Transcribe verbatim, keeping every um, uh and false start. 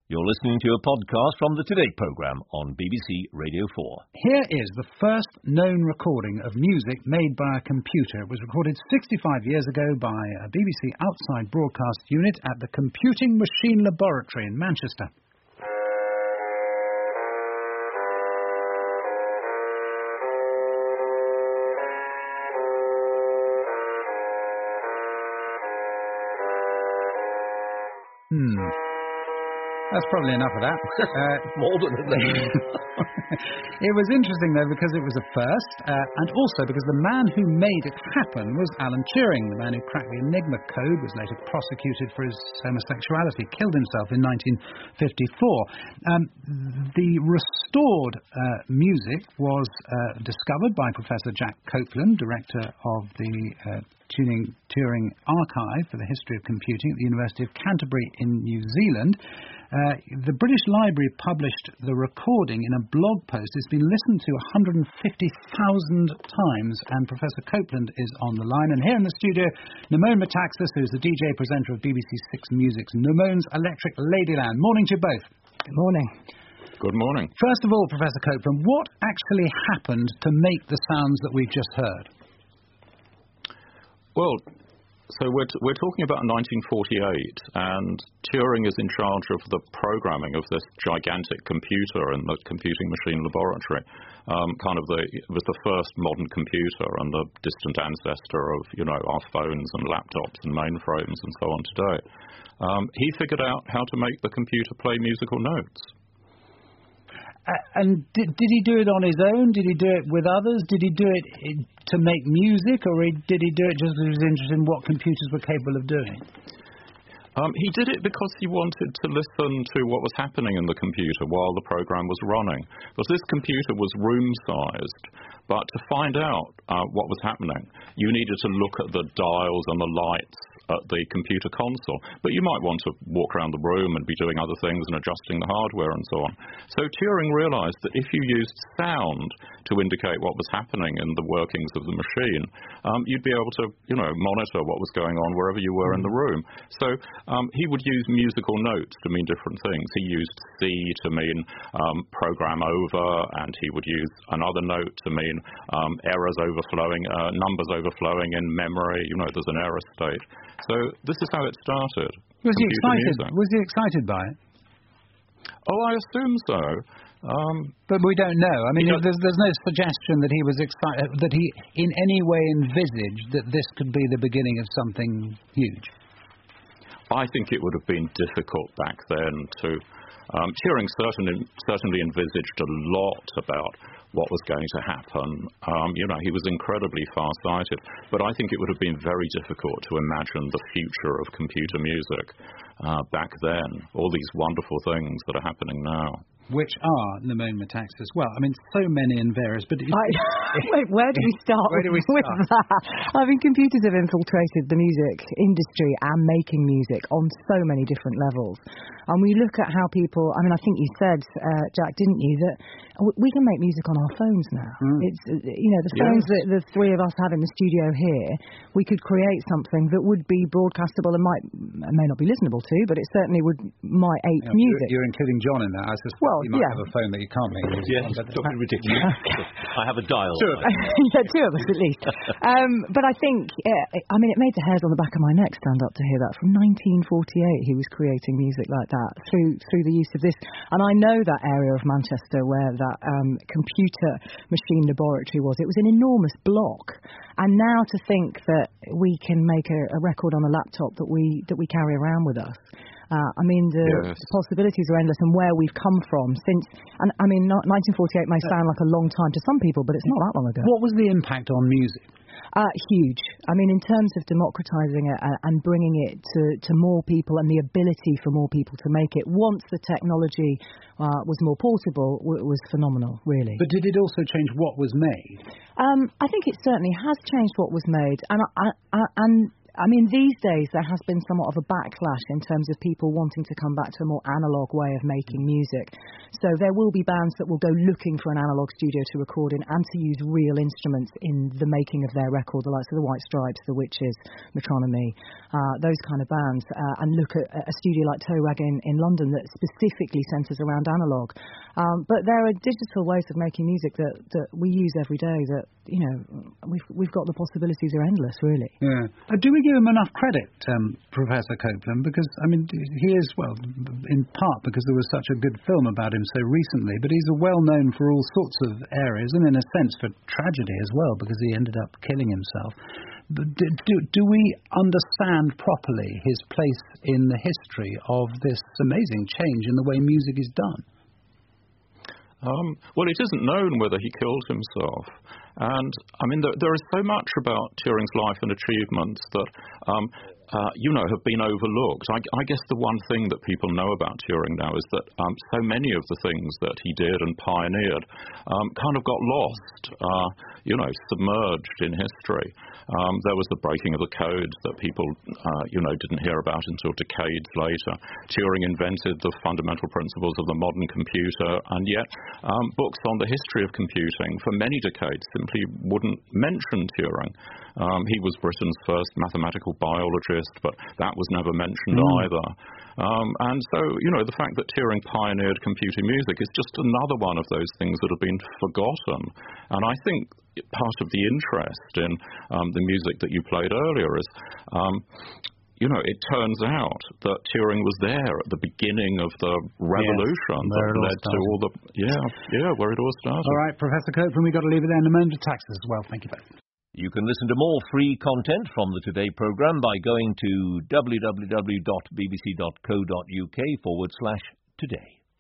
You're listening to a podcast from the Today programme on B B C Radio four. Here is the first known recording of music made by a computer. It was recorded sixty-five years ago by a B B C outside broadcast unit at the Computing Machine Laboratory in Manchester. Hmm. That's probably enough of that. Uh, More than enough. It was interesting, though, because it was a first, uh, and also because the man who made it happen was Alan Turing. The man who cracked the Enigma code was later prosecuted for his homosexuality, killed himself in nineteen fifty-four. Um, the restored uh, music was uh, discovered by Professor Jack Copeland, director of the uh, Turing, Turing Archive for the History of Computing at the University of Canterbury in New Zealand. Uh, the British Library published the recording in a blog post. It's been listened to one hundred fifty thousand times, and Professor Copeland is on the line. And here in the studio, Nimone Metaxas, who's the D J presenter of B B C Six Music's Nimone's Electric Ladyland. Morning to you both. Good morning. Good morning. First of all, Professor Copeland, what actually happened to make the sounds that we've just heard? Well, so we're, t- we're talking about nineteen forty-eight, and Turing is in charge of the programming of this gigantic computer in the Computing Machine Laboratory. Um, kind of the, it was the first modern computer and the distant ancestor of, you know, our phones and laptops and mainframes and so on today. Um, he figured out how to make the computer play musical notes. Uh, and did, did he do it on his own? Did he do it with others? Did he do it to make music, or he, did he do it just because he was interested in what computers were capable of doing? Um, he did it because he wanted to listen to what was happening in the computer while the program was running. Because this computer was room-sized, but to find out uh, what was happening, you needed to look at the dials and the lights at the computer console, but you might want to walk around the room and be doing other things and adjusting the hardware and so on. So Turing realized that if you used sound to indicate what was happening in the workings of the machine, um, you'd be able to, you know, monitor what was going on wherever you were in the room. So um, he would use musical notes to mean different things. He used C to mean um, program over, and he would use another note to mean um, errors overflowing, uh, numbers overflowing in memory. You know, there's an error state. So this is how it started. Was he excited? Music. Was he excited by it? Oh, I assume so. Um, but we don't know. I mean, you know, there's, there's no suggestion that he was excited, that he in any way envisaged that this could be the beginning of something huge. I think it would have been difficult back then to. Um, Turing certainly certainly envisaged a lot about what was going to happen. Um, you know, he was incredibly far-sighted, but I think it would have been very difficult to imagine the future of computer music uh, back then. All these wonderful things that are happening now. Which are Nimone Metaxas. Well, I mean, so many and various, but... It, I, wait, where do we start, where do we with start? that? I mean, computers have infiltrated the music industry and making music on so many different levels. And we look at how people... I mean, I think you said, uh, Jack, didn't you, that we can make music on our phones now. Mm. It's, you know, the phones yes. that the three of us have in the studio here, we could create something that would be broadcastable and might may not be listenable to, but it certainly would might ape yeah, music. You're, you're including John in that, I suspect. Well, you might yeah. have a phone that you can't make music yes, on. it's totally ridiculous. I have a dial. Two of us. yeah, two of us at least. Um, but I think, uh, I mean, it made the hairs on the back of my neck stand up to hear that. From nineteen forty-eight, he was creating music like that through through the use of this. And I know that area of Manchester where that um, computer machine laboratory was. It was an enormous block. And now to think that we can make a, a record on a laptop that we that we carry around with us. Uh, I mean, the, yes. the possibilities are endless, and where we've come from since. And I mean, nineteen forty-eight may sound like a long time to some people, but it's not that long ago. What was the impact on music? Uh, huge. I mean, in terms of democratising it and, and bringing it to, to more people and the ability for more people to make it once the technology uh, was more portable, w- was phenomenal, really. But did it also change what was made? Um, I think it certainly has changed what was made, and I, I, and I mean, these days there has been somewhat of a backlash in terms of people wanting to come back to a more analogue way of making music. So there will be bands that will go looking for an analogue studio to record in and to use real instruments in the making of their record, the likes of the White Stripes, the Witches, Metronomy, uh, those kind of bands, uh, and look at a studio like Toe Rag in, in London that specifically centres around analogue. Um, but there are digital ways of making music that, that we use every day that, you know, we've, we've got the possibilities are endless, really. Yeah. But do we give him enough credit, um, Professor Copeland? Because, I mean, he is, well, in part because there was such a good film about him so recently, but he's well known for all sorts of areas, and in a sense for tragedy as well, because he ended up killing himself. But do, do, do we understand properly his place in the history of this amazing change in the way music is done? Um, well, it isn't known whether he killed himself. And, I mean, there, there is so much about Turing's life and achievements that, um, uh, you know, have been overlooked. I, I guess the one thing that people know about Turing now is that um, so many of the things that he did and pioneered um, kind of got lost, uh, you know, submerged in history. Um, there was the breaking of the code that people, uh, you know, didn't hear about until decades later. Turing invented the fundamental principles of the modern computer, and yet um, books on the history of computing for many decades simply wouldn't mention Turing. Um, he was Britain's first mathematical biologist, but that was never mentioned mm. either. Um, and so, you know, the fact that Turing pioneered computer music is just another one of those things that have been forgotten. And I think part of the interest in um, the music that you played earlier is, um, you know, it turns out that Turing was there at the beginning of the revolution yes, that led to all the, yeah, yeah, where it all started. All right, Professor Copeland, we've got to leave it there in a moment of taxes as well. Thank you both. You can listen to more free content from the Today programme by going to w w w dot b b c dot co dot u k forward slash today.